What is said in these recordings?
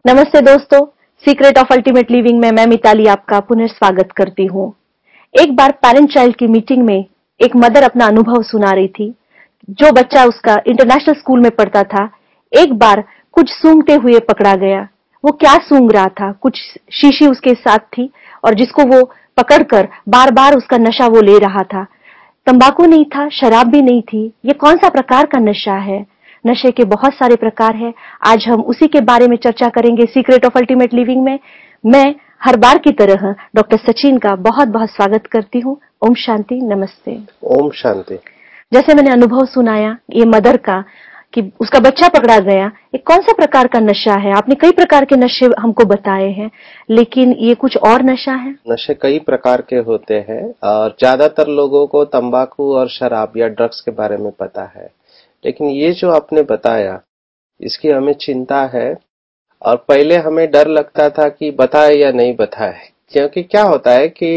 नमस्ते दोस्तों, secret of ultimate living में मैं मिताली आपका पुनः स्वागत करती हूँ। एक बार पेरेंट चाइल्ड की मीटिंग में एक मदर अपना अनुभव सुना रही थी। जो बच्चा उसका इंटरनेशनल स्कूल में पढ़ता था, एक बार कुछ सूंघते हुए पकड़ा गया। वो क्या सूंघ रहा था? कुछ शीशी उसके साथ थी और जिसको वो पकड़कर बार बार उसका नशा वो ले रहा था। तंबाकू नहीं था, शराब भी नहीं थी। ये कौन सा प्रकार का नशा है? नशे के बहुत सारे प्रकार हैं। आज हम उसी के बारे में चर्चा करेंगे सीक्रेट ऑफ अल्टीमेट लिविंग में। मैं हर बार की तरह डॉक्टर सचिन का बहुत बहुत स्वागत करती हूँ। ओम शांति, नमस्ते। ओम शांति। जैसे मैंने अनुभव सुनाया ये मदर का कि उसका बच्चा पकड़ा गया, ये कौन सा प्रकार का नशा है? आपने कई प्रकार के नशे हमको बताए हैं, लेकिन ये कुछ और नशा है? नशे कई प्रकार के होते हैं और ज्यादातर लोगों को तंबाकू और शराब या ड्रग्स के बारे में पता है, लेकिन ये जो आपने बताया इसकी हमें चिंता है। और पहले हमें डर लगता था कि बताए या नहीं बताए, क्योंकि क्या होता है कि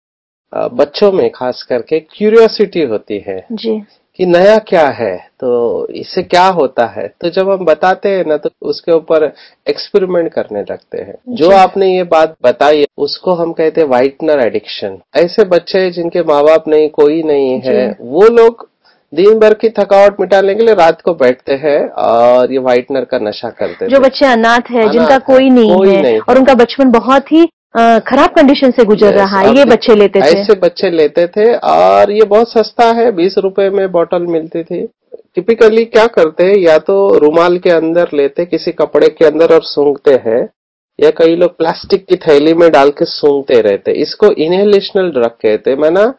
बच्चों में खास करके क्यूरियोसिटी होती है जी। कि नया क्या है, तो इससे क्या होता है। तो जब हम बताते हैं ना तो उसके ऊपर एक्सपेरिमेंट करने लगते हैं। जो आपने ये बात बताई उसको हम कहते हैं व्हाइटनर एडिक्शन। ऐसे बच्चे जिनके माँ बाप नहीं, कोई नहीं है, वो लोग दिन भर की थकावट मिटाने के लिए रात को बैठते हैं और ये व्हाइटनर का नशा करते हैं। जो बच्चे अनाथ है, जिनका कोई नहीं है और उनका बचपन बहुत ही खराब कंडीशन से गुजर रहा है, ये बच्चे लेते थे। ऐसे बच्चे लेते थे और ये बहुत सस्ता है, 20 रुपए में बोतल मिलती थी। टिपिकली क्या करते हैं, या तो रुमाल के अंदर लेते, किसी कपड़े के अंदर और सूंघते हैं, या कई लोग प्लास्टिक की थैली में डाल के सूंघते रहते। इसको इनहेलेशनल ड्रग कहते हैं। माना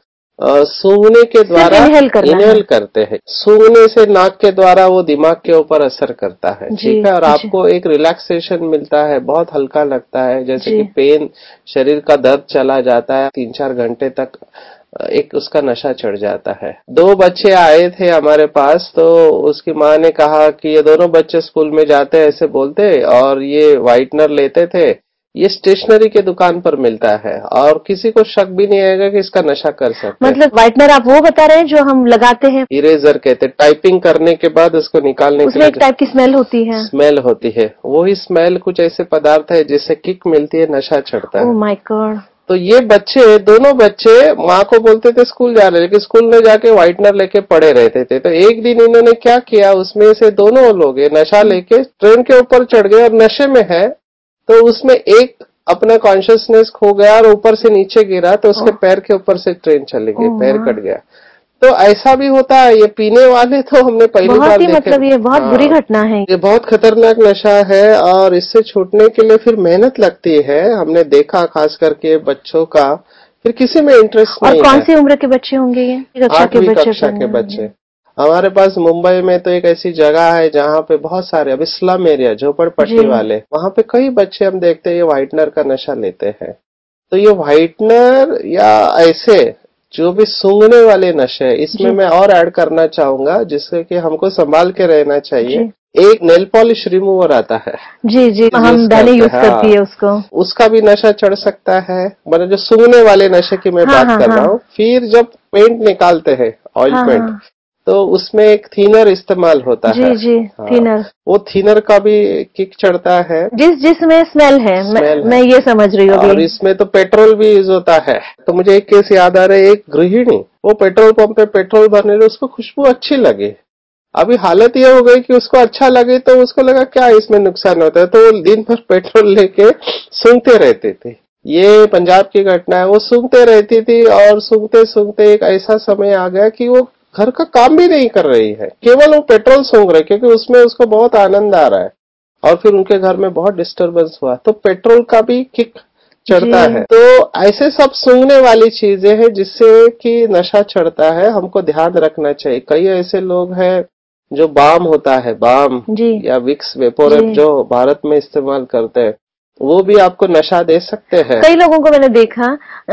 सूंघने के द्वारा इनहेल करते हैं। सूंघने से नाक के द्वारा वो दिमाग के ऊपर असर करता है, ठीक है, और आपको एक रिलैक्सेशन मिलता है, बहुत हल्का लगता है, जैसे कि पेन, शरीर का दर्द चला जाता है। 3-4 घंटे तक एक उसका नशा चढ़ जाता है। 2 बच्चे आए थे हमारे पास, तो उसकी माँ ने कहा कि ये दोनों बच्चे स्कूल में जाते ऐसे बोलते और ये व्हाइटनर लेते थे। ये स्टेशनरी के दुकान पर मिलता है और किसी को शक भी नहीं आएगा कि इसका नशा कर सकते हैं। मतलब व्हाइटनर आप वो बता रहे हैं जो हम लगाते हैं? इरेजर कहते हैं। टाइपिंग करने के बाद उसको निकालने के उसमें एक टाइप की स्मेल होती है। स्मेल होती है, वही स्मेल कुछ ऐसे पदार्थ है जिससे किक मिलती है, नशा चढ़ता है। Oh my God. तो ये बच्चे, दोनों बच्चे माँ को बोलते थे स्कूल जा रहे, लेकिन स्कूल में जाके व्हाइटनर लेके पड़े रहते थे। तो एक दिन इन्होंने क्या किया, उसमें से दोनों लोग नशा लेके ट्रेन के ऊपर चढ़ गए और नशे में है, तो उसमें एक अपना कॉन्शियसनेस खो गया और ऊपर से नीचे गिरा, तो उसके पैर के ऊपर से ट्रेन चली गई, पैर कट गया। तो ऐसा भी होता है। ये पीने वाले तो हमने पहली बार देखे। मतलब ये बहुत बुरी घटना है। ये बहुत खतरनाक नशा है और इससे छूटने के लिए फिर मेहनत लगती है। हमने देखा खास करके बच्चों का, फिर किसी में इंटरेस्ट नहीं है। और कौन सी उम्र के बच्चे होंगे ये? 8वीं कक्षा के बच्चे। हमारे पास मुंबई में तो एक ऐसी जगह है जहाँ पे बहुत सारे, अभी स्लम एरिया, झोपड़पट्टी वाले, वहां पे कई बच्चे हम देखते हैं ये व्हाइटनर का नशा लेते हैं। तो ये व्हाइटनर या ऐसे जो भी सूंघने वाले नशे, इसमें मैं और ऐड करना चाहूंगा जिससे कि हमको संभाल के रहना चाहिए। एक नेल पॉलिश रिमूवर आता है। जी, हम बहनें यूज करती है उसको। उसका भी नशा चढ़ सकता है। मतलब जो सूंघने वाले नशे की मैं बात कर रहा हूँ। फिर जब पेंट निकालते हैं, ऑयल पेंट, तो उसमें एक थीनर इस्तेमाल होता है। जी, थीनर। वो थीनर का भी किक चढ़ता है। जिसमें स्मेल है, मैं ये समझ रही हूँ। और इसमें तो पेट्रोल भी यूज होता है। तो मुझे एक केस याद आ रहा है, एक गृहिणी वो पेट्रोल पंप पे पेट्रोल भरने लगी, उसको खुशबू अच्छी लगी। अभी हालत ये हो गई कि उसको अच्छा लगे तो उसको लगा क्या इसमें नुकसान होता है, तो वो दिन भर पेट्रोल लेके सूंघते रहते थे। ये पंजाब की घटना है। वो सूंघते रहती थी और सूंघते सूंघते एक ऐसा समय आ गया कि वो घर का काम भी नहीं कर रही है, केवल वो पेट्रोल सूंघ रहे, क्योंकि उसमें उसको बहुत आनंद आ रहा है। और फिर उनके घर में बहुत डिस्टरबेंस हुआ, तो पेट्रोल का भी किक चढ़ता है। तो ऐसे सब सूंघने वाली चीजें हैं जिससे कि नशा चढ़ता है, हमको ध्यान रखना चाहिए। कई ऐसे लोग हैं जो बाम होता है, बाम या विक्स वेपोरेट जो भारत में इस्तेमाल करते हैं, वो भी आपको नशा दे सकते हैं। कई लोगों को मैंने देखा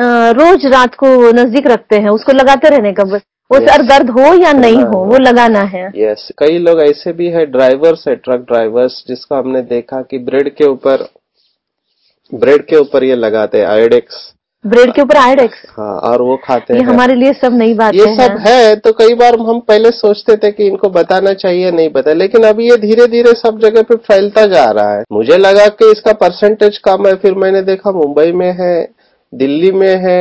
रोज रात को नजदीक रखते हैं, उसको लगाते रहने का, बस वो सर दर्द हो या नहीं हो वो लगाना है। यस, कई लोग ऐसे भी है, ड्राइवर्स है, ट्रक ड्राइवर्स, जिसको हमने देखा कि ब्रेड के ऊपर ये लगाते हैं आयोडेक्स, ब्रेड के ऊपर आयोडेक्स। हाँ, और वो खाते हैं। ये हमारे लिए सब नई बात ये सब है। तो कई बार हम पहले सोचते थे कि इनको बताना चाहिए, नहीं बता, लेकिन अभी ये धीरे धीरे सब जगह पे फैलता जा रहा है। मुझे लगा कि इसका परसेंटेज कम है, फिर मैंने देखा मुंबई में है, दिल्ली में है,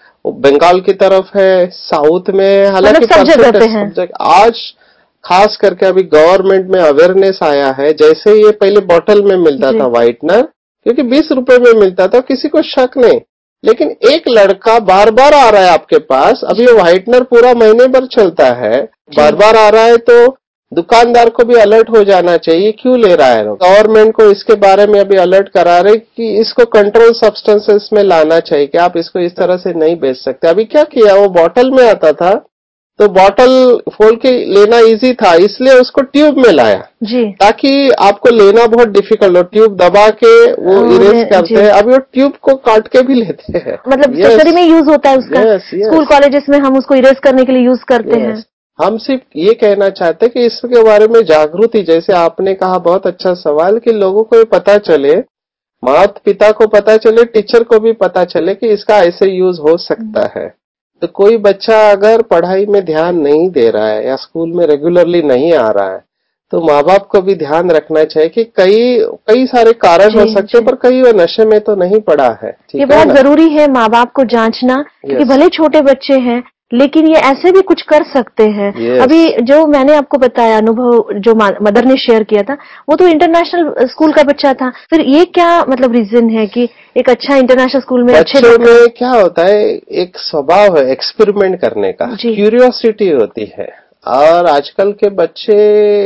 बंगाल की तरफ है, साउथ में, हालांकि सब परसेंटेज आज खास करके अभी गवर्नमेंट में अवेयरनेस आया है। जैसे ये पहले बॉटल में मिलता था व्हाइटनर, क्योंकि 20 रुपए में मिलता था, किसी को शक नहीं, लेकिन एक लड़का बार बार आ रहा है आपके पास, अभी ये व्हाइटनर पूरा महीने भर चलता है, बार बार आ रहा है, तो दुकानदार को भी अलर्ट हो जाना चाहिए क्यों ले रहा है। गवर्नमेंट को इसके बारे में अभी अलर्ट करा रहे कि इसको कंट्रोल सब्सटेंसेस में लाना चाहिए कि आप इसको इस तरह से नहीं बेच सकते। अभी क्या किया, वो बॉटल में आता था तो बॉटल खोल के लेना इजी था, इसलिए उसको ट्यूब में लाया जी, ताकि आपको लेना बहुत डिफिकल्ट हो। ट्यूब दबा के वो इरेज करते हैं, अभी वो ट्यूब को काट के भी लेते हैं, मतलब स्टेशनरी में यूज होता है उसका। स्कूल कॉलेजेस में हम उसको इरेज करने के लिए यूज करते हैं। हम सिर्फ ये कहना चाहते हैं कि इसके बारे में जागृति, जैसे आपने कहा, बहुत अच्छा सवाल, कि लोगों को ये पता चले, माता पिता को पता चले, टीचर को भी पता चले कि इसका ऐसे यूज हो सकता है। तो कोई बच्चा अगर पढ़ाई में ध्यान नहीं दे रहा है या स्कूल में रेगुलरली नहीं आ रहा है, तो माँ बाप को भी ध्यान रखना चाहिए कि कई सारे कारण हो सकते हैं, पर कई वो नशे में तो नहीं पड़ा है। ये बहुत जरूरी है माँ बाप को जांचना, क्योंकि भले छोटे बच्चे हैं लेकिन ये ऐसे भी कुछ कर सकते हैं। अभी जो मैंने आपको बताया अनुभव जो मदर ने शेयर किया था, वो तो इंटरनेशनल स्कूल का बच्चा था। फिर ये क्या मतलब रीजन है कि एक अच्छा इंटरनेशनल स्कूल में बच्चों में क्या होता है, एक स्वभाव है एक्सपेरिमेंट करने का, क्यूरियोसिटी होती है, और आजकल के बच्चे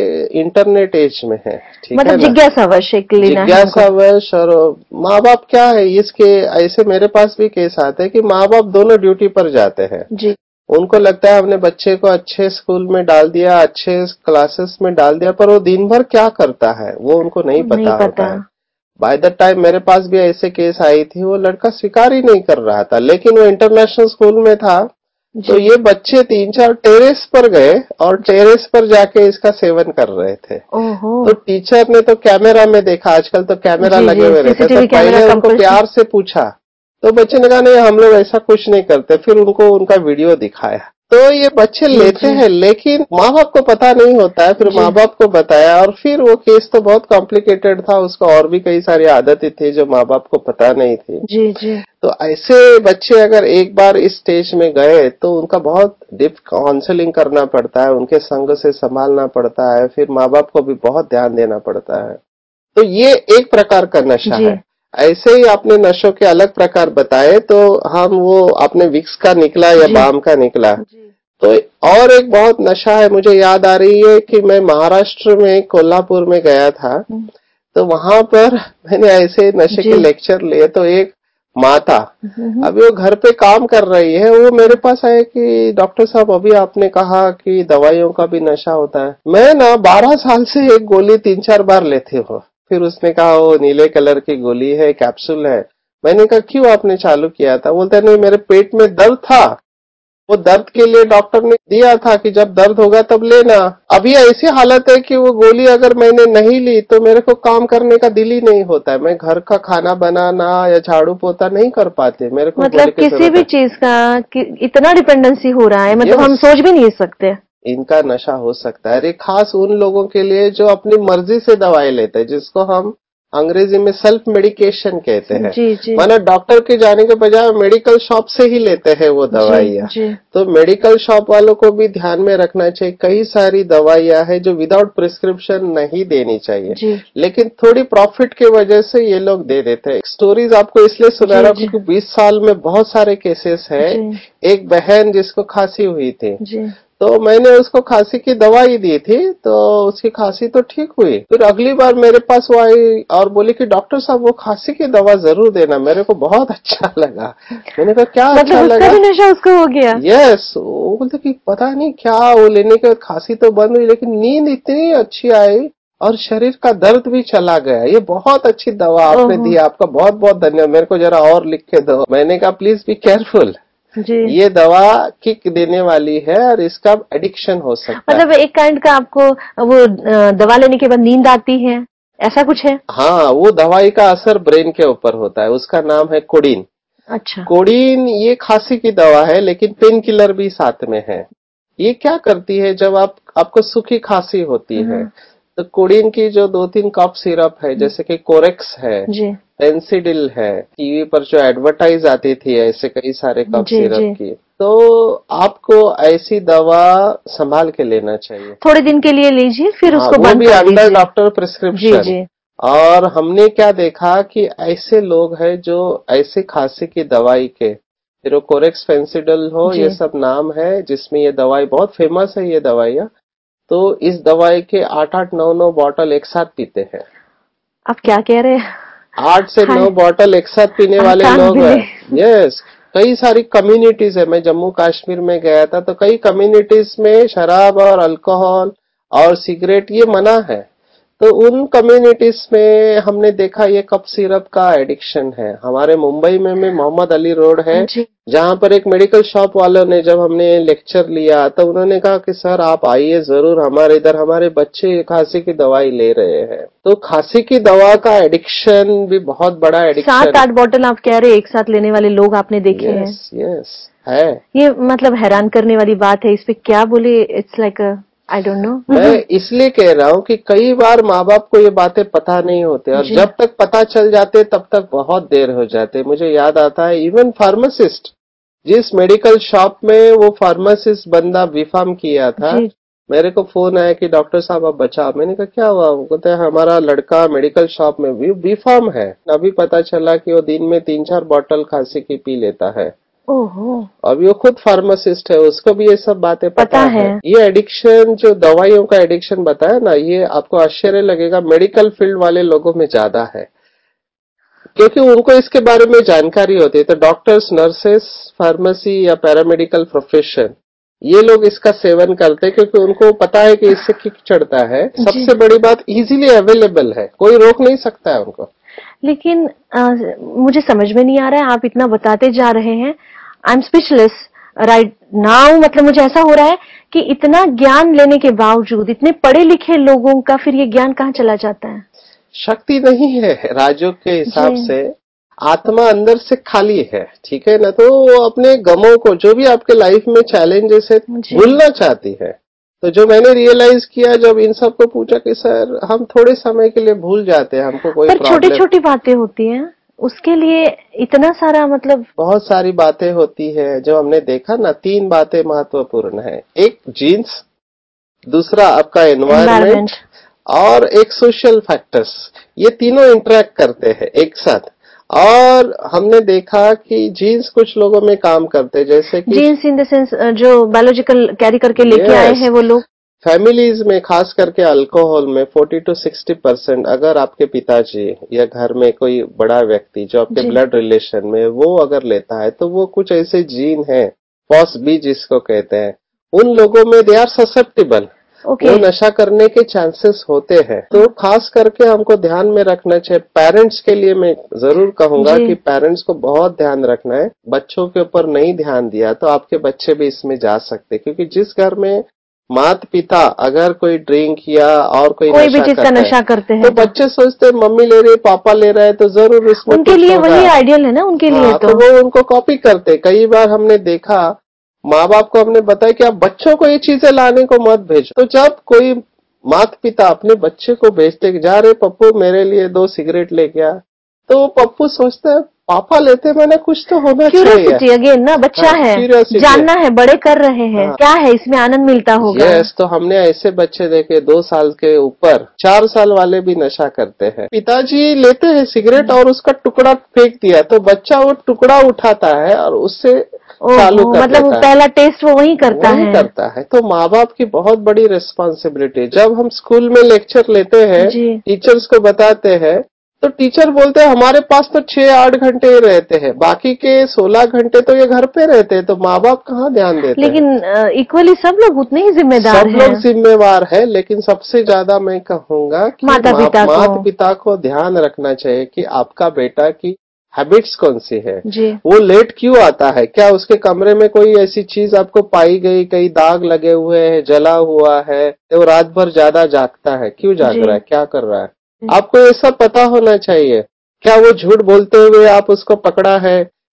इंटरनेट एज में है, ठीक मतलब है, जिज्ञासावश जिज्ञासावश। और माँ बाप क्या है, इसके ऐसे मेरे पास भी केस आते हैं कि माँ बाप दोनों ड्यूटी पर जाते हैं जी, उनको लगता है हमने बच्चे को अच्छे स्कूल में डाल दिया, अच्छे क्लासेस में डाल दिया, पर वो दिन भर क्या करता है वो उनको नहीं पता होता है। बाय द टाइम मेरे पास भी ऐसे केस आई थी, वो लड़का स्वीकार ही नहीं कर रहा था, लेकिन वो इंटरनेशनल स्कूल में था, तो ये बच्चे 3-4 टेरेस पर गए और टेरेस पर जाके इसका सेवन कर रहे थे। तो टीचर ने तो कैमरा में देखा, आजकल तो कैमरा लगे हुए रहते, तो पहले उनको प्यार से पूछा, तो बच्चे ने कहा नहीं हम लोग ऐसा कुछ नहीं करते, फिर उनको उनका वीडियो दिखाया। तो ये बच्चे लेते हैं, लेकिन माँ बाप को पता नहीं होता है, फिर माँ बाप को बताया, और फिर वो केस तो बहुत कॉम्प्लिकेटेड था, उसका और भी कई सारी आदतें थी जो माँ बाप को पता नहीं थी जी जी। तो ऐसे बच्चे अगर एक बार इस स्टेज में गए तो उनका बहुत डीप काउंसलिंग करना पड़ता है, उनके संग से संभालना पड़ता है, फिर माँ बाप को भी बहुत ध्यान देना पड़ता है। तो ये एक प्रकार का नशा है। ऐसे ही आपने नशों के अलग प्रकार बताए, तो हम वो आपने विक्स का निकला या बाम का निकला, तो और एक बहुत नशा है, मुझे याद आ रही है कि मैं महाराष्ट्र में कोल्हापुर में गया था, तो वहां पर मैंने ऐसे नशे के लेक्चर लिए, तो एक माता अभी वो घर पे काम कर रही है, वो मेरे पास आए कि डॉक्टर साहब अभी आपने कहा कि दवाइयों का भी नशा होता है, मैं ना 12 साल से एक गोली 3-4 बार लेती हूँ। फिर उसने कहा वो नीले कलर की गोली है, कैप्सूल है। मैंने कहा क्यों आपने चालू किया था, बोलता नहीं मेरे पेट में दर्द था, वो दर्द के लिए डॉक्टर ने दिया था कि जब दर्द होगा तब लेना। अभी ऐसी हालत है कि वो गोली अगर मैंने नहीं ली तो मेरे को काम करने का दिल ही नहीं होता है, मैं घर का खाना बनाना या झाड़ू पोता नहीं कर पाते, मेरे को मतलब किसी भी चीज का इतना डिपेंडेंसी हो रहा है, मतलब हम सोच भी नहीं सकते। इनका नशा हो सकता है। अरे खास उन लोगों के लिए जो अपनी मर्जी से दवाई लेते हैं, जिसको हम अंग्रेजी में सेल्फ मेडिकेशन कहते हैं, माना डॉक्टर के जाने के बजाय मेडिकल शॉप से ही लेते हैं वो दवाइयाँ। तो मेडिकल शॉप वालों को भी ध्यान में रखना चाहिए, कई सारी दवाइयाँ हैं जो विदाउट प्रिस्क्रिप्शन नहीं देनी चाहिए, लेकिन थोड़ी प्रॉफिट की वजह से ये लोग दे देते हैं। स्टोरीज आपको इसलिए सुना रहा हूँ क्योंकि 20 साल में बहुत सारे केसेस है। एक बहन जिसको खांसी हुई थी, तो मैंने उसको खांसी की दवाई दी थी, तो उसकी खांसी तो ठीक हुई। फिर अगली बार मेरे पास वो आई और बोली कि डॉक्टर साहब वो खांसी की दवा जरूर देना, मेरे को बहुत अच्छा लगा। मैंने कहा क्या अच्छा लगा, नशा उसको हो गया। यस, वो बोलते कि पता नहीं क्या, वो लेने के बाद खांसी तो बंद हुई, लेकिन नींद इतनी अच्छी आई और शरीर का दर्द भी चला गया। ये बहुत अच्छी दवा आपने दी, आपका बहुत बहुत धन्यवाद, मेरे को जरा और लिख के दो। मैंने कहा प्लीज बी केयरफुल, ये दवा किक देने वाली है और इसका एडिक्शन हो सकता है। मतलब एक काइंड का आपको वो दवा लेने के बाद नींद आती है, ऐसा कुछ है? हाँ, वो दवाई का असर ब्रेन के ऊपर होता है, उसका नाम है कोडीन। अच्छा। कोडीन ये खांसी की दवा है, लेकिन पेन किलर भी साथ में है। ये क्या करती है, जब आपको सूखी खांसी होती है तो कोडीन की जो 2-3 कप सिरप है, जैसे कि कोरेक्स है, जी पेंसिडिल है, टीवी पर जो एडवर्टाइज आती थी ऐसे कई सारे कप जी सिरप जी। की, तो आपको ऐसी दवा संभाल के लेना चाहिए। थोड़े दिन के लिए लीजिए, फिर हाँ, उसको वो बंद भी कर अंडर दीजिए। Doctor ji prescription. जी। और हमने क्या देखा कि ऐसे लोग हैं जो ऐसे खांसी की दवाई के, फिर वो कोरेक्स, पेंसिडल हो, जी। ये सब नाम है जिसमें ये दवाई बहुत फेमस है, ये दवाइयाँ। तो इस दवाई के 8-8, 9-9 बॉटल एक साथ पीते हैं। आप क्या कह रहे हैं? 8 से हाय, 9 बॉटल एक साथ पीने आई वाले कांट लोग हैं। बिलीव। यस, कई सारी कम्युनिटीज है। मैं जम्मू कश्मीर में गया था तो कई कम्युनिटीज में शराब और अल्कोहल और सिगरेट ये मना है। तो उन कम्युनिटीज में हमने देखा ये कप सिरप का एडिक्शन है। हमारे मुंबई में मोहम्मद अली रोड है, जी जहां पर एक मेडिकल शॉप वालों ने, जब हमने लेक्चर लिया तो उन्होंने कहा कि सर आप आइए जरूर हमारे इधर, हमारे बच्चे खांसी की दवाई ले रहे हैं। तो खांसी की दवा का एडिक्शन भी बहुत बड़ा एडिक्शन। 7-8 बॉटल आप कह रहे हैं एक साथ लेने वाले लोग आपने देखे हैं? यस यस है। ये मतलब हैरान करने वाली बात है। इस पे क्या बोले, it's like I don't know. मैं इसलिए कह रहा हूँ कि कई बार माँ बाप को ये बातें पता नहीं होते, और जी जब तक पता चल जाते तब तक बहुत देर हो जाते। मुझे याद आता है, इवन फार्मासिस्ट, जिस मेडिकल शॉप में वो फार्मासिस्ट बंदा बीफार्म किया था, जी। मेरे को फोन आया कि डॉक्टर साहब आप बचाओ। मैंने कहा क्या हुआ? वो कहते हैं हमारा लड़का मेडिकल शॉप में भी बीफार्म है। अभी पता चला कि वो दिन में 3-4 बॉटल खांसी की पी लेता है। ओहो। अभी वो खुद फार्मासिस्ट है, उसको भी ये सब बातें पता पता है। है। ये एडिक्शन, जो दवाइयों का एडिक्शन बताया ना, ये आपको आश्चर्य लगेगा, मेडिकल फील्ड वाले लोगों में ज्यादा है, क्योंकि उनको इसके बारे में जानकारी होती है। तो डॉक्टर्स, नर्सेस, फार्मेसी या पैरामेडिकल प्रोफेशन, ये लोग इसका सेवन करते हैं क्योंकि उनको पता है कि इससे किक चढ़ता है। जी। सबसे बड़ी बात, इजीली अवेलेबल है, कोई रोक नहीं सकता है उनको। लेकिन मुझे समझ में नहीं आ रहा है, आप इतना बताते जा रहे हैं, I am speechless right now. मतलब मुझे ऐसा हो रहा है कि इतना ज्ञान लेने के बावजूद, इतने पढ़े लिखे लोगों का फिर ये ज्ञान कहाँ चला जाता है? शक्ति नहीं है राजयोग के जी हिसाब से, आत्मा अंदर से खाली है, ठीक है ना। तो वो अपने गमों को, जो भी आपके लाइफ में चैलेंजेस है, जी। भूलना चाहती है। तो जो मैंने रियलाइज किया जब इन सबको पूछा कि सर हम थोड़े समय के लिए भूल जाते हैं, हमको कोई पर छोटी प्रॉब्लम। छोटी बातें होती हैं, उसके लिए इतना सारा मतलब। बहुत सारी बातें होती है। जो हमने देखा ना, 3 बातें महत्वपूर्ण है। एक जीन्स, दूसरा आपका एनवायरमेंट, एनवायरमेंट। और एक सोशल फैक्टर्स। ये तीनों इंटरेक्ट करते हैं एक साथ। और हमने देखा कि जीन्स कुछ लोगों में काम करते हैं, जैसे कि जीन्स इन द सेंस जो बायोलॉजिकल कैरी करके लेके आए यस, हैं वो लोग। फैमिलीज में खास करके अल्कोहल में 40-60% अगर आपके पिताजी या घर में कोई बड़ा व्यक्ति जो आपके जी ब्लड रिलेशन में, वो अगर लेता है, तो वो कुछ ऐसे जीन है, पॉस बी जिसको कहते हैं, उन लोगों में दे आर ससेप्टिबल, ओके। वो नशा करने के चांसेस होते हैं। तो खास करके हमको ध्यान में रखना चाहिए। पेरेंट्स के लिए मैं जरूर कहूंगा जी कि पेरेंट्स को बहुत ध्यान रखना है। बच्चों के ऊपर नहीं ध्यान दिया तो आपके बच्चे भी इसमें जा सकते हैं, क्योंकि जिस घर में माता पिता अगर कोई ड्रिंक या और कोई कोई भी नशा चीज का करता है, नशा करते तो हैं तो बच्चे सोचते हैं मम्मी ले रही है, पापा ले रहा है, तो जरूर उसमें उनके कुछ लिए होगा। वही आइडियल है ना, उनके लिए हाँ, तो। तो वो उनको कॉपी करते। कई बार हमने देखा, माँ बाप को हमने बताया कि आप बच्चों को ये चीजें लाने को मत भेजो। तो जब कोई माता पिता अपने बच्चे को भेजते कि जा रहे पप्पू मेरे लिए 2 सिगरेट लेके आ, तो वो पप्पू सोचता है पापा लेते, मैंने कुछ तो होना चाहिए। क्यूरियोसिटी अगेन ना, बच्चा हाँ, है, क्यूरियोसिटी है। जानना है, बड़े कर रहे हैं, हाँ, क्या है इसमें, आनंद मिलता होगा। यस, तो हमने ऐसे बच्चे देखे 2 साल के ऊपर, 4 साल वाले भी नशा करते हैं। पिताजी लेते हैं सिगरेट और उसका टुकड़ा फेंक दिया, तो बच्चा वो टुकड़ा उठाता है और उससे चालू ओहो, कर मतलब वो देता है। पहला टेस्ट वो वही करता वही है। करता है। तो माँ बाप की बहुत बड़ी रिस्पॉन्सिबिलिटी है। जब हम स्कूल में लेक्चर लेते हैं, जी टीचर्स को बताते हैं, तो टीचर बोलते हैं हमारे पास तो 6-8 घंटे ही रहते हैं, बाकी के 16 घंटे तो ये घर पे रहते हैं। तो माँ बाप कहाँ ध्यान देते हैं? लेकिन इक्वली सब लोग उतने ही जिम्मेदार सब हैं। लोग जिम्मेवार है, लेकिन सबसे ज्यादा मैं कहूंगा कि माता पिता को। माता पिता को ध्यान रखना चाहिए कि आपका बेटा की हैबिट्स कौन सी है। जी वो लेट क्यों आता है? क्या उसके कमरे में कोई ऐसी चीज आपको पाई गई, कई दाग लगे हुए हैं, जला हुआ है, वो रात भर ज्यादा जागता है, क्यों जाग जी रहा है, क्या कर रहा है? जी। आपको ये सब पता होना चाहिए। क्या वो झूठ बोलते हुए आप उसको पकड़ा है,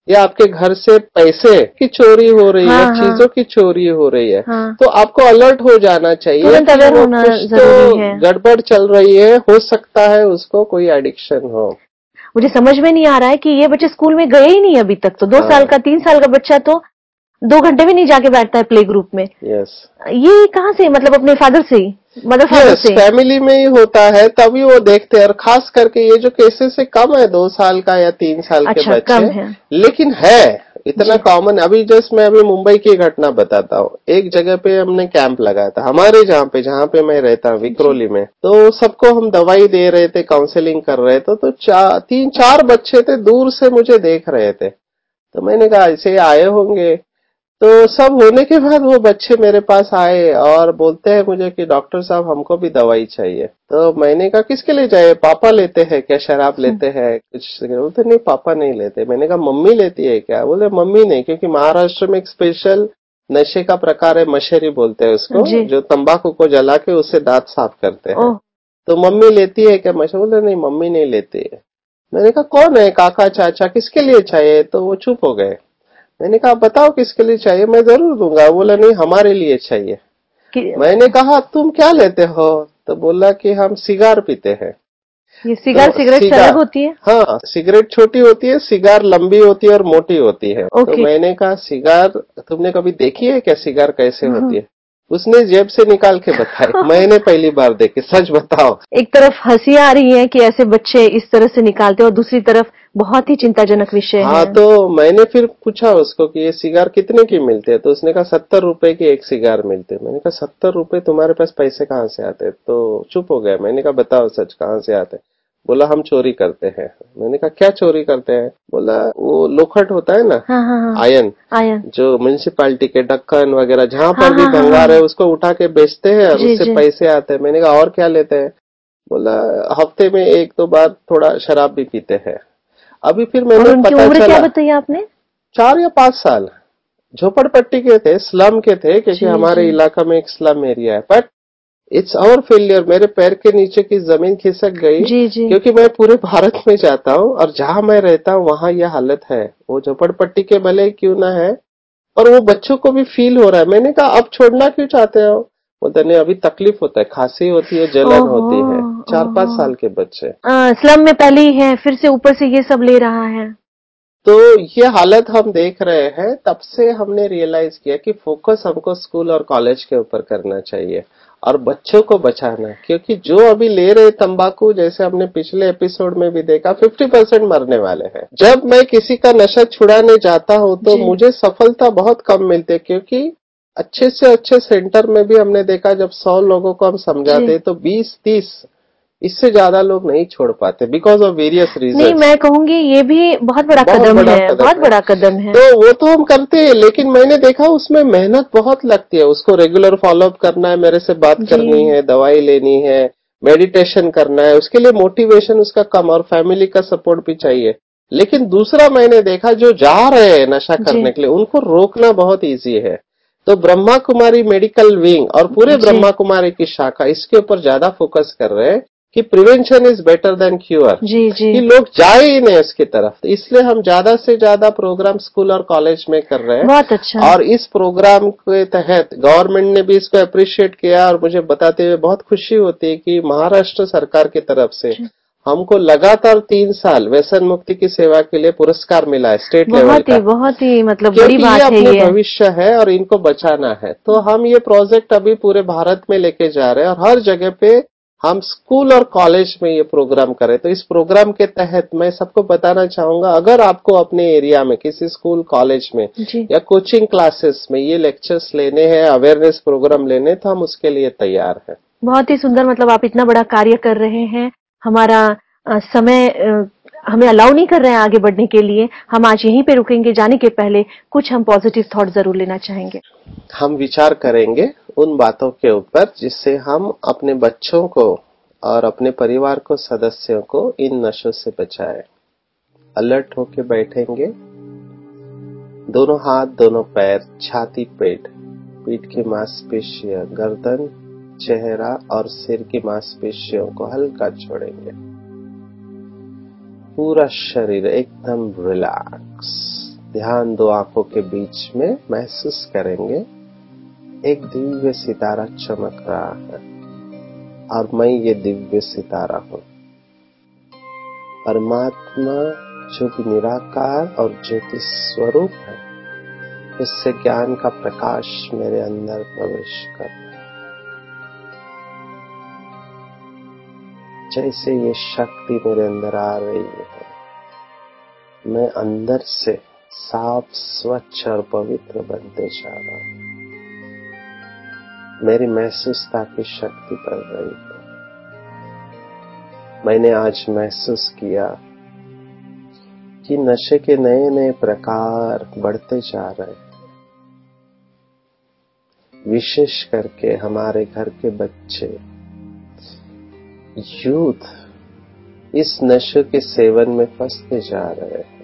या आपके घर से पैसे की चोरी हो रही है, हाँ, चीजों की चोरी हो रही है, हाँ, तो आपको अलर्ट हो जाना चाहिए तुरंत कि अवेयर वो होना कुछ तो जरूरी है। गड़बड़ चल रही है, हो सकता है उसको कोई एडिक्शन हो। मुझे समझ में नहीं आ रहा है कि ये बच्चे स्कूल में गए ही नहीं अभी तक, तो 2 साल का 3 साल का बच्चा तो 2 घंटे भी नहीं जाके बैठता है प्ले ग्रुप में। यस, ये कहाँ से, मतलब अपने फादर से ही, मदर फादर यस, से? फैमिली में ही होता है, तभी वो देखते हैं। और खास करके ये जो केसेस है कम है, 2 साल का या 3 साल के अच्छा, बच्चे, कम है लेकिन है इतना जी। कॉमन। अभी जस्ट मैं अभी मुंबई की घटना बताता हूँ। एक जगह पे हमने कैंप लगाया था हमारे जहाँ पे मैं रहता हूँ, विक्रोली में। तो सबको हम दवाई दे रहे थे, काउंसलिंग कर रहे थे। तो 3-4 बच्चे थे, दूर से मुझे देख रहे थे। तो मैंने कहा ऐसे आए होंगे। तो सब होने के बाद वो बच्चे मेरे पास आए और बोलते हैं मुझे कि डॉक्टर साहब हमको भी दवाई चाहिए। तो मैंने कहा किसके लिए चाहिए, पापा लेते हैं क्या, शराब लेते हैं कुछ? बोलते नहीं पापा नहीं लेते। मैंने कहा मम्मी लेती है क्या? बोले मम्मी नहीं, क्योंकि महाराष्ट्र में एक स्पेशल नशे का प्रकार है, मशहरी बोलते हैं उसको, जी। जो तंबाकू को जला के उससे दांत साफ करते हैं। ओह। तो मम्मी लेती है क्या मशहरी? बोले नहीं मम्मी नहीं लेती है। मैंने कहा कौन है, काका चाचा किसके लिए चाहिए? तो वो चुप हो गए। मैंने कहा बताओ किसके लिए चाहिए, मैं जरूर दूंगा। बोला नहीं हमारे लिए चाहिए। मैंने कहा तुम क्या लेते हो? तो बोला कि हम सिगार पीते हैं। ये तो सिगार सिगरेट से अलग सिगार, होती है? हाँ, सिगरेट छोटी होती है, सिगार लंबी होती है और मोटी होती है। तो ओके। मैंने कहा सिगार तुमने कभी देखी है क्या, सिगार कैसे होती है? उसने जेब से निकाल के बताई। मैंने पहली बार देखी, सच बताओ। एक तरफ हंसी आ रही है कि ऐसे बच्चे इस तरह से निकालते हैं, और दूसरी तरफ बहुत ही चिंताजनक विषय हाँ, है। तो मैंने फिर पूछा उसको कि ये सिगार कितने की मिलती है? तो उसने कहा 70 रुपए की एक सिगार मिलती है। मैंने कहा 70 रुपए, तुम्हारे पास पैसे कहाँ से आते? तो चुप हो गया। मैंने कहा बताओ सच कहाँ से आते? बोला हम चोरी करते हैं। मैंने कहा क्या चोरी करते हैं? बोला वो लोखंड होता है ना, हाँ, हाँ, हाँ। Ion, ion. जो म्युनिसिपालिटी के ढक्कन वगैरह जहां हाँ, पर भी हाँ, हाँ, भंगार है हाँ। उसको उठा के बेचते हैं और जी, उससे जी। पैसे आते हैं। मैंने कहा और क्या लेते हैं? बोला हफ्ते में 1-2 बार थोड़ा शराब भी पीते हैं। अभी फिर और मैंने उनकी पता उम्र क्या चला बताई आपने? 4 या 5 साल। झोपड़पट्टी के थे, स्लम के थे, क्योंकि जी, जी। हमारे इलाका में एक स्लम एरिया है। बट इट्स आवर फेलियर, मेरे पैर के नीचे की जमीन खिसक गई। जी, जी। क्योंकि मैं पूरे भारत में जाता हूँ और जहां मैं रहता हूँ वहां यह हालत है। वो झोपड़पट्टी के भले ही क्यों ना है, और वो बच्चों को भी फील हो रहा है। मैंने कहा अब छोड़ना क्यों चाहते हो? बोलते नहीं अभी तकलीफ होता है, खांसी होती है, जलन ओहो। होती है। 4-5 ओहो। साल के बच्चे। स्लम में पहले ही है, फिर से ऊपर से ये सब ले रहा है। तो ये हालत हम देख रहे हैं। तब से हमने रियलाइज किया कि फोकस हमको स्कूल और कॉलेज के ऊपर करना चाहिए और बच्चों को बचाना है। क्योंकि जो अभी ले रहे तंबाकू, जैसे हमने पिछले एपिसोड में भी देखा, 50% मरने वाले हैं। जब मैं किसी का नशा छुड़ाने जाता हूं तो जी। मुझे सफलता बहुत कम मिलती है, क्योंकि अच्छे से अच्छे सेंटर में भी हमने देखा जब 100 लोगों को हम जी। समझाते तो 20-30, इससे ज्यादा लोग नहीं छोड़ पाते, बिकॉज ऑफ वेरियस नहीं, रीजंस। मैं कहूंगी ये भी बहुत बड़ा बहुत कदम बड़ा है, बहुत कदम है। बड़ा कदम है। तो वो तो हम करते हैं, लेकिन मैंने देखा उसमें मेहनत बहुत लगती है। उसको रेगुलर फॉलोअप करना है, मेरे से बात जी। करनी है, दवाई लेनी है, मेडिटेशन करना है। उसके लिए मोटिवेशन उसका कम और फैमिली का सपोर्ट भी चाहिए। लेकिन दूसरा मैंने देखा जो जा रहे हैं नशा जी। करने के लिए, उनको रोकना बहुत इजी है। तो ब्रह्मा कुमारी मेडिकल विंग और पूरे जी। ब्रह्मा कुमारी की शाखा इसके ऊपर ज्यादा फोकस कर रहे हैं कि prevention is better than cure, जी। जी। कि लोग जाए ही नहीं इसकी तरफ। तो इसलिए हम ज्यादा से ज्यादा प्रोग्राम स्कूल और कॉलेज में कर रहे हैं। बहुत अच्छा। और इस प्रोग्राम के तहत गवर्नमेंट ने भी इसको अप्रिशिएट किया और मुझे बताते हुए बहुत खुशी होती है कि महाराष्ट्र सरकार की तरफ से जी। हमको लगातार 3 साल व्यसन मुक्ति की सेवा के लिए पुरस्कार मिला है, स्टेट लेवल का। बहुत ही मतलब बड़ी क्योंकि ये बात है अपने ये। भविष्य है और इनको बचाना है। तो हम ये प्रोजेक्ट अभी पूरे भारत में लेके जा रहे हैं और हर जगह पे हम स्कूल और कॉलेज में ये प्रोग्राम करें। तो इस प्रोग्राम के तहत मैं सबको बताना चाहूंगा, अगर आपको अपने एरिया में किसी स्कूल कॉलेज में जी। या कोचिंग क्लासेस में ये लेक्चर्स लेने हैं, अवेयरनेस प्रोग्राम लेने, तो हम उसके लिए तैयार हैं। बहुत ही सुंदर, मतलब आप इतना बड़ा कार्य कर रहे हैं। हमारा समय हमें अलाउ नहीं कर रहे हैं आगे बढ़ने के लिए। हम आज यहीं पे रुकेंगे। जाने के पहले कुछ हम पॉजिटिव थॉट जरूर लेना चाहेंगे। हम विचार करेंगे उन बातों के ऊपर जिससे हम अपने बच्चों को और अपने परिवार को, सदस्यों को इन नशों से बचाएं। अलर्ट होके बैठेंगे, दोनों हाथ, दोनों पैर, छाती, पेट, पीठ की मांसपेशियां, गर्दन, चेहरा और सिर की मांसपेशियों को हल्का छोड़ेंगे। पूरा शरीर एकदम रिलैक्स। ध्यान दो आंखों के बीच में महसूस करेंगे एक दिव्य सितारा चमक रहा है और मैं ये दिव्य सितारा हूँ। परमात्मा जो कि निराकार और ज्योति स्वरूप है, इससे ज्ञान का प्रकाश मेरे अंदर प्रवेश कर रहा है। जैसे ये शक्ति मेरे अंदर आ रही है, मैं अंदर से साफ, स्वच्छ और पवित्र बनते जा रहा हूँ। मेरी महसूसता की शक्ति बढ़ रही है। मैंने आज महसूस किया कि नशे के नए नए प्रकार बढ़ते जा रहे हैं। विशेष करके हमारे घर के बच्चे, यूथ इस नशे के सेवन में फंसते जा रहे हैं।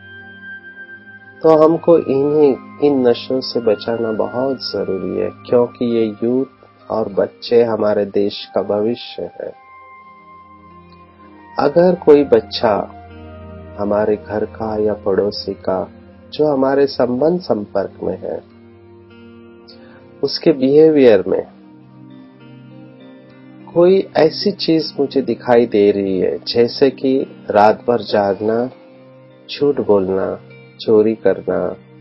तो हमको इन नशों से बचाना बहुत जरूरी है, क्योंकि ये यूथ और बच्चे हमारे देश का भविष्य है। अगर कोई बच्चा हमारे घर का या पड़ोसी का जो हमारे संबंध संपर्क में है, उसके बिहेवियर में कोई ऐसी चीज मुझे दिखाई दे रही है, जैसे कि रात भर जागना, झूठ बोलना, चोरी करना,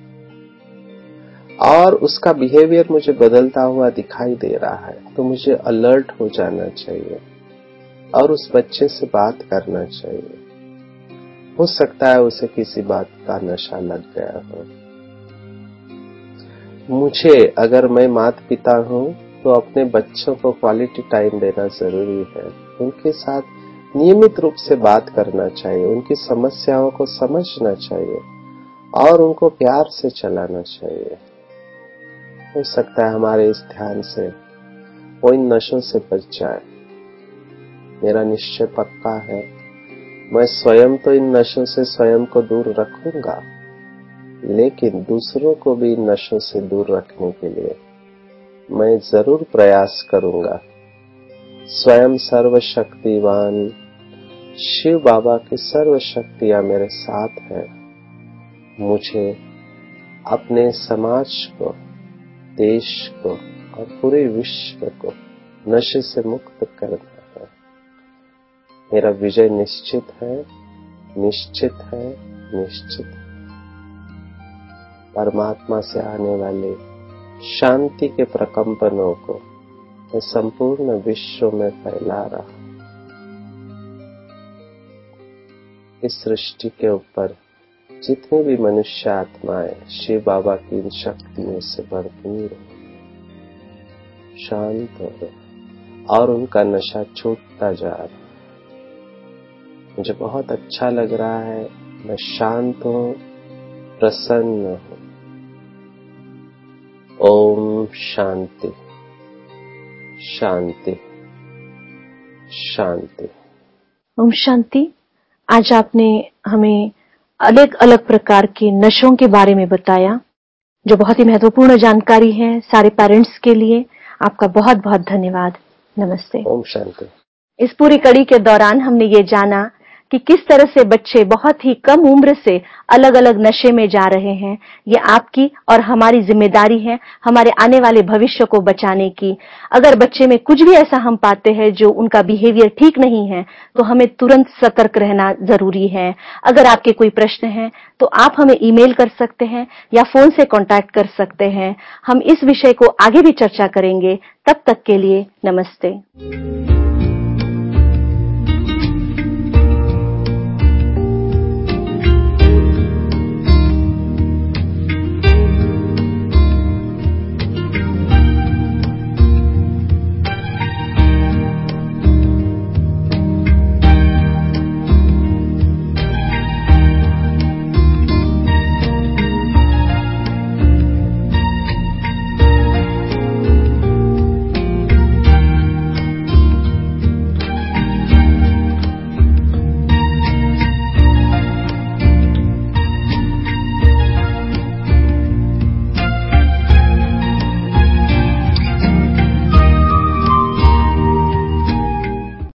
और उसका बिहेवियर मुझे बदलता हुआ दिखाई दे रहा है, तो मुझे अलर्ट हो जाना चाहिए और उस बच्चे से बात करना चाहिए। हो सकता है उसे किसी बात का नशा लग गया हो। मुझे, अगर मैं माता पिता हूं, तो अपने बच्चों को क्वालिटी टाइम देना जरूरी है। उनके साथ नियमित रूप से बात करना चाहिए, उनकी समस्याओं को समझना चाहिए और उनको प्यार से चलाना चाहिए। हो सकता है हमारे इस ध्यान से वो इन नशों से बच जाए। मेरा निश्चय पक्का है, मैं स्वयं तो इन नशों से स्वयं को दूर रखूंगा, लेकिन दूसरों को भी इन नशों से दूर रखने के लिए मैं जरूर प्रयास करूंगा। स्वयं सर्वशक्तिवान शिव बाबा की सर्व शक्तियां मेरे साथ हैं। मुझे अपने समाज को, देश को और पूरे विश्व को नशे से मुक्त करना है। मेरा विजय निश्चित है, निश्चित है, निश्चित है। परमात्मा से आने वाले शांति के प्रकंपनों को मैं संपूर्ण विश्व में फैला रहा हूं। इस सृष्टि के ऊपर जितने भी मनुष्य आत्माएं शिव बाबा की इन शक्तियों से भरपूर हो, शांत हो और उनका नशा छूटता जा रहा है। मुझे बहुत अच्छा लग रहा है, मैं शांत हूं, प्रसन्न हूं। ओम शांति, शांति, शांति। ओम शांति। आज आपने हमें अलग अलग प्रकार के नशों के बारे में बताया, जो बहुत ही महत्वपूर्ण जानकारी है सारे पेरेंट्स के लिए। आपका बहुत बहुत धन्यवाद। नमस्ते। ओम शांति। इस पूरी कड़ी के दौरान हमने ये जाना कि किस तरह से बच्चे बहुत ही कम उम्र से अलग अलग नशे में जा रहे हैं। ये आपकी और हमारी जिम्मेदारी है हमारे आने वाले भविष्य को बचाने की। अगर बच्चे में कुछ भी ऐसा हम पाते हैं जो उनका बिहेवियर ठीक नहीं है, तो हमें तुरंत सतर्क रहना जरूरी है। अगर आपके कोई प्रश्न हैं तो आप हमें ईमेल कर सकते हैं या फोन से कांटेक्ट कर सकते हैं। हम इस विषय को आगे भी चर्चा करेंगे। तब तक के लिए नमस्ते।